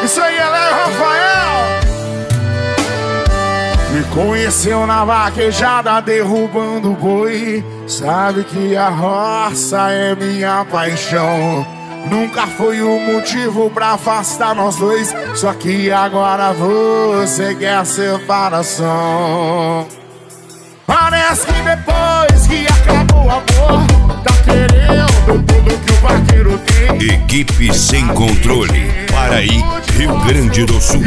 Isso aí, Léo Rafael. Me conheceu na vaquejada derrubando boi. Sabe que a roça é minha paixão. Nunca foi o motivo pra afastar nós dois. Só que agora você quer a separação. Parece que depois que acabou o amor, tá querendo tudo que o vaqueiro tem. Equipe Sem Controle, Paraí, Rio Grande do Sul. E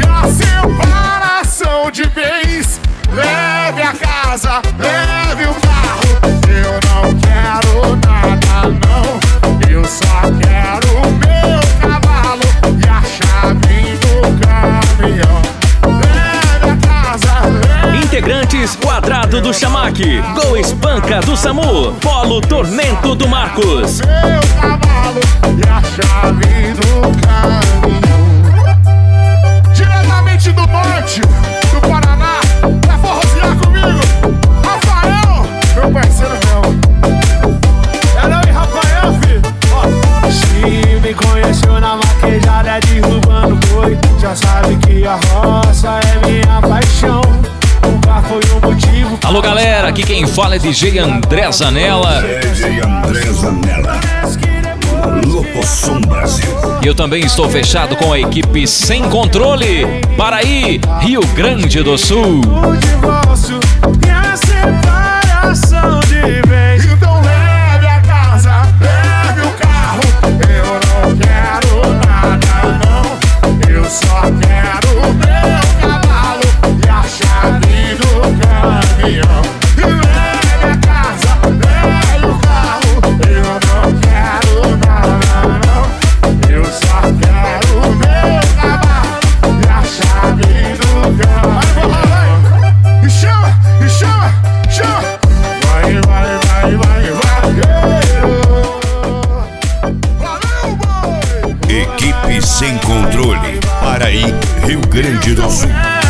a separação de vez. Leve a casa, leve o carro. Eu não quero nada não. Eu só quero o meu cavalo e a chave do caminhão. Leve a casa, leve. Integrantes Quadrado do Chamaque, Gol Espanca do Samu, Polo Tormento do Marcos. Meu cavalo e a chave do caminhão. Diretamente do norte do Paraná, pra forrosear comigo, Rafael, meu parceiro meu. É não, e Rafael, filho? Se me conheceu na vaquejada derrubando boi, já sabe que a roça é minha paixão. Nunca foi um motivo. Alô galera, aqui quem fala é DJ André Zanella. DJ André Zanella, Lopoção Brasil. E eu também estou fechado com a equipe Sem Controle, Paraí, Rio Grande do Sul. O divórcio e a separação de vez. Então leve a casa, leve o carro. Eu não quero nada não. Eu só quero o meu cavalo e a chave do caminhão. Leve a casa, leve o carro. Eu não quero nada não. Eu só quero o meu cavalo e a chave do caminhão. E chama, chama. Vai, valeu, boy. Equipe Sem Controle, Paraí, Rio Grande do Sul.